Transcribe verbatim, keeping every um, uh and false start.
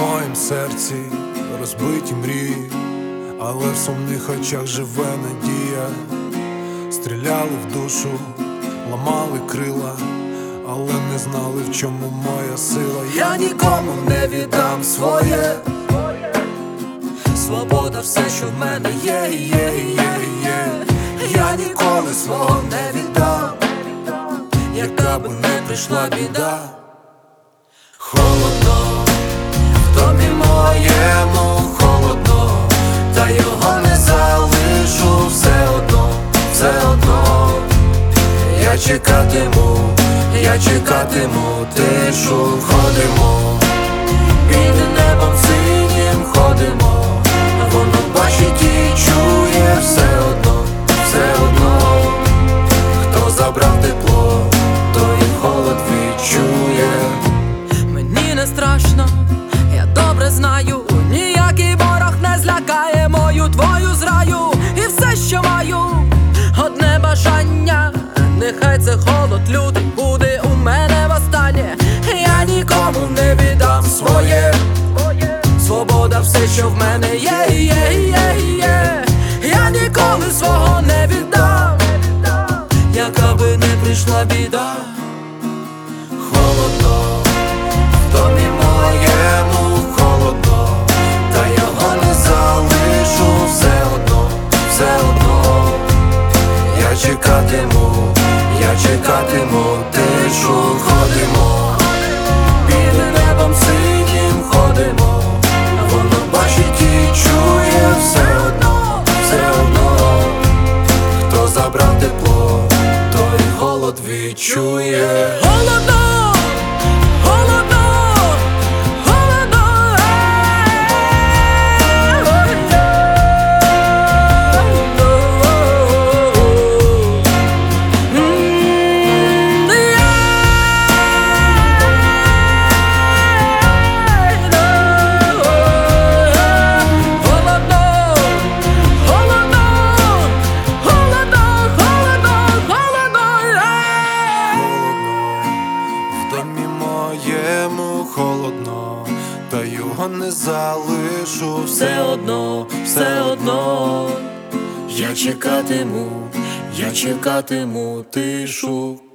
моїм серці розбиті мрії, але в сумних очах живе надія. Стріляли в душу, ламали крила, але не знали, в чому моя сила. Я нікому не віддам своє. Свобода все, що в мене є, є, є, є. Я ніколи свого не віддам, яка би не прийшла біда. Холодно, в домі моєму холодно, та його не залишу все одно, все одно. Я чекатиму, я чекатиму тишу. Ходимо, під небом синім ходимо, воно бачить і чує все одно, все одно. Хто забрав тепло, той і холод відчує. Мені не страшно, я добре знаю, ніякий ворог не злякає мою твою зраю. І все, що маю, одне бажання, нехай це холод лютий буде у мене востаннє. Я нікому не віддам своє. Свобода все, що в мене є, є, є, є. Я ніколи свого не віддам, яка би не прийшла біда. Холодно, в домі моєму холодно, та його не залишу все одно, все одно. Я чекатиму, я чекатиму тишу. Ходимо, під небом синім ходимо, воно бачить і чує все одно, все одно. Хто забрав тепло, той холод відчує. Холодно, холодно, холодно, Моєму холодно, та його не залишу все одно, все одно. Я чекатиму, я чекатиму тишу.